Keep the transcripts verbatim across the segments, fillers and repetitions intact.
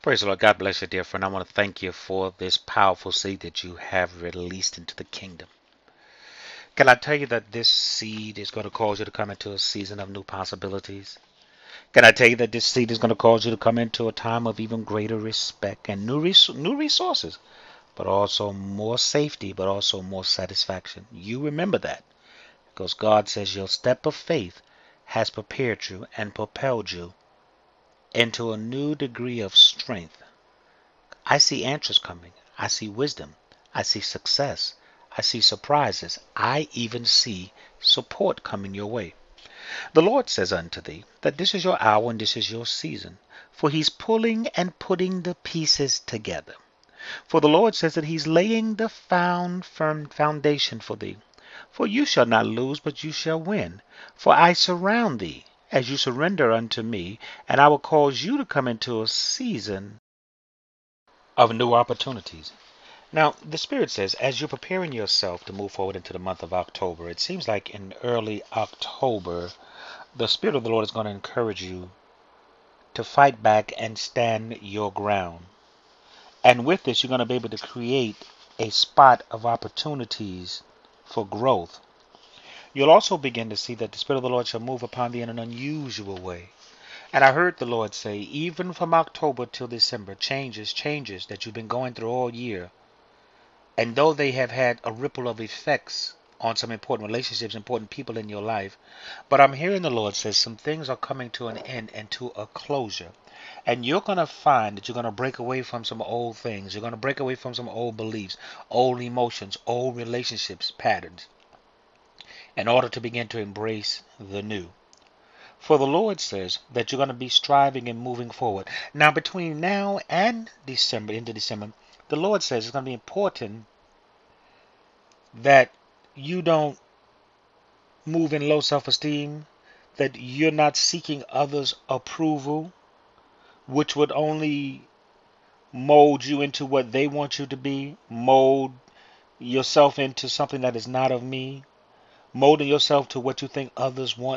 Praise the Lord. God bless you, dear friend. I want to thank you for this powerful seed that you have released into the kingdom. Can I tell you that this seed is going to cause you to come into a season of new possibilities? Can I tell you that this seed is going to cause you to come into a time of even greater respect and new res- new resources, but also more safety, but also more satisfaction? You remember that because God says your step of faith has prepared you and propelled you into a new degree of strength. I see answers coming. I see wisdom. I see success. I see surprises. I even see support coming your way. The Lord says unto thee that this is your hour and this is your season, for he's pulling and putting the pieces together. For the Lord says that he's laying the found firm foundation for thee. For you shall not lose, but you shall win. For I surround thee as you surrender unto me, and I will cause you to come into a season of new opportunities. Now, the Spirit says, as you're preparing yourself to move forward into the month of October, it seems like in early October, the Spirit of the Lord is going to encourage you to fight back and stand your ground. And with this, you're going to be able to create a spot of opportunities for growth. You'll also begin to see that the Spirit of the Lord shall move upon thee in an unusual way. And I heard the Lord say, even from October till December, changes, changes that you've been going through all year. And though they have had a ripple of effects on some important relationships, important people in your life, but I'm hearing the Lord says some things are coming to an end and to a closure. And you're going to find that you're going to break away from some old things. You're going to break away from some old beliefs, old emotions, old relationships patterns in order to begin to embrace the new. For the Lord says that you're going to be striving and moving forward. Now, between now and December, into December, the Lord says it's going to be important that you don't move in low self-esteem, that you're not seeking others' approval, which would only mold you into what they want you to be, mold yourself into something that is not of me, molding yourself to what you think others want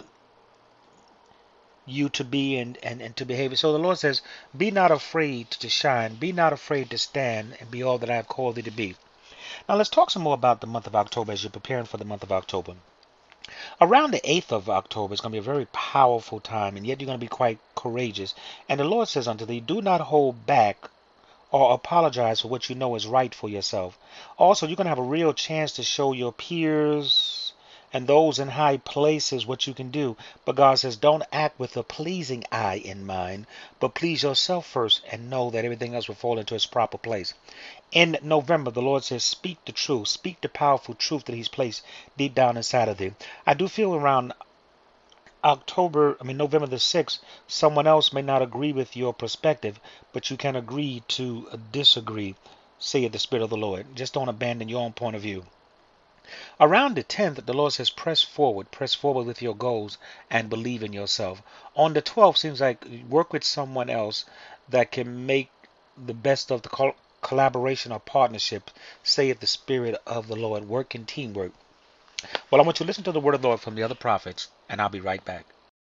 you to be and, and, and to behave. So the Lord says, be not afraid to shine, be not afraid to stand and be all that I have called thee to be. Now let's talk some more about the month of October as you're preparing for the month of October. Around the eighth of October is going to be a very powerful time, and yet you're going to be quite courageous. And the Lord says unto thee, do not hold back or apologize for what you know is right for yourself. Also, you're going to have a real chance to show your peers and those in high places what you can do. But God says, don't act with a pleasing eye in mind, but please yourself first and know that everything else will fall into its proper place. In November, the Lord says, speak the truth. Speak the powerful truth that he's placed deep down inside of thee. I do feel around October, I mean November the sixth, someone else may not agree with your perspective, but you can agree to disagree, saith the Spirit of the Lord. Just don't abandon your own point of view. Around the tenth, the Lord says, press forward, press forward with your goals and believe in yourself. On the twelfth, seems like work with someone else that can make the best of the col- collaboration or partnership, saith the Spirit of the Lord. Work in teamwork. Well, I want you to listen to the word of the Lord from the other prophets, and I'll be right back.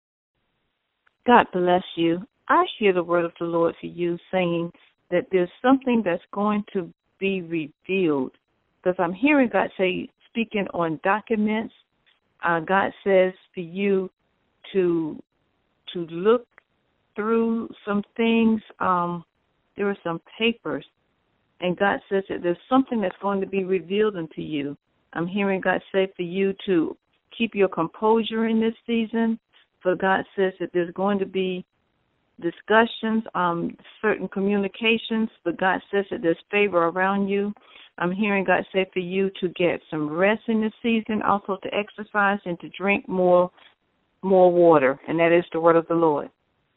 God bless you. I hear the word of the Lord for you saying that there's something that's going to be revealed. Because I'm hearing God say, speaking on documents, uh, God says for you to to look through some things. Um, there are some papers, and God says that there's something that's going to be revealed unto you. I'm hearing God say for you to keep your composure in this season. For God says that there's going to be discussions, um, certain communications, but God says that there's favor around you. I'm hearing God say for you to get some rest in this season, also to exercise and to drink more, more water, and that is the word of the Lord.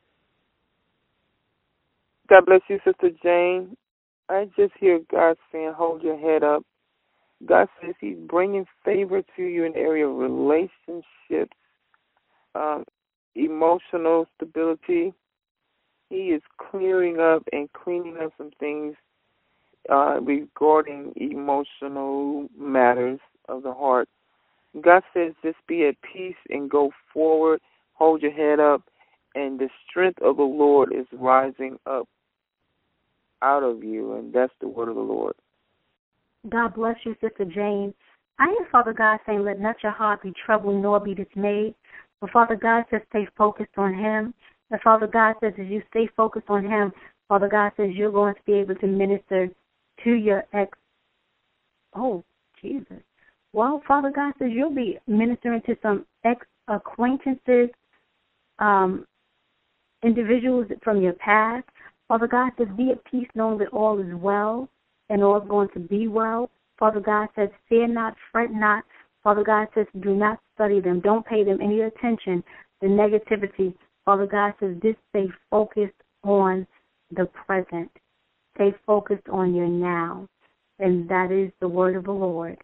God bless you, Sister Jane. I just hear God saying, hold your head up. God says he's bringing favor to you in the area of relationships, um, emotional stability. He is clearing up and cleaning up some things uh, regarding emotional matters of the heart. God says just be at peace and go forward, hold your head up, and the strength of the Lord is rising up out of you, and that's the word of the Lord. God bless you, Sister Jane. I hear Father God saying, let not your heart be troubled nor be dismayed. But Father God says, stay focused on him. And Father God says, as you stay focused on him, Father God says you're going to be able to minister to your ex. Oh, Jesus. Well, Father God says you'll be ministering to some ex-acquaintances, um, individuals from your past. Father God says, be at peace knowing that all is well and all is going to be well. Father God says, fear not, fret not. Father God says, do not study them. Don't pay them any attention, the negativity. Father God says, just stay focused on the present. Stay focused on your now. And that is the word of the Lord.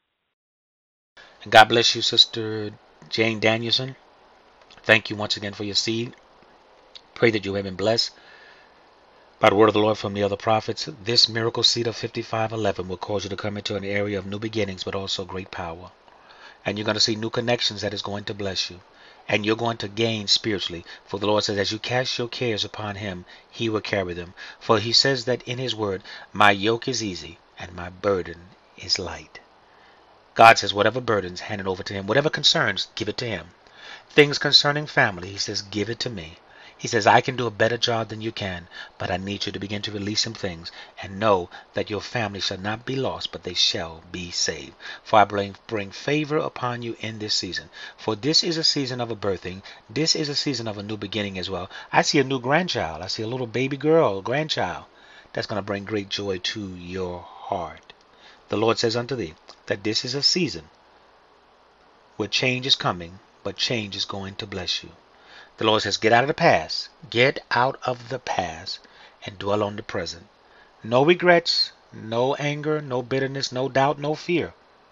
And God bless you, Sister Jane Danielson. Thank you once again for your seed. Pray that you have been blessed by the word of the Lord from the other prophets. This miracle seed of fifty-five eleven will cause you to come into an area of new beginnings, but also great power. And you're going to see new connections that is going to bless you. And you're going to gain spiritually. For the Lord says, as you cast your cares upon him, he will carry them. For he says that in his word, my yoke is easy and my burden is light. God says, whatever burdens, hand it over to him. Whatever concerns, give it to him. Things concerning family, he says, give it to me. He says, I can do a better job than you can, but I need you to begin to release some things and know that your family shall not be lost, but they shall be saved. For I bring, bring favor upon you in this season. For this is a season of a birthing. This is a season of a new beginning as well. I see a new grandchild. I see a little baby girl, grandchild, that's going to bring great joy to your heart. The Lord says unto thee that this is a season where change is coming, but change is going to bless you. The Lord says, get out of the past. Get out of the past and dwell on the present. No regrets, no anger, no bitterness, no doubt, no fear.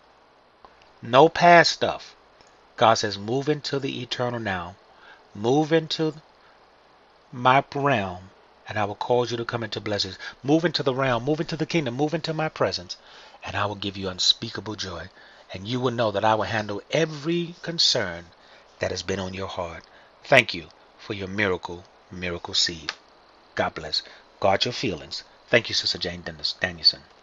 No past stuff. God says, move into the eternal now. Move into my realm, and I will cause you to come into blessings. Move into the realm, move into the kingdom, move into my presence, and I will give you unspeakable joy. And you will know that I will handle every concern that has been on your heart. Thank you for your miracle, miracle seed. God bless. Guard your feelings. Thank you, Sister Jane Danielson.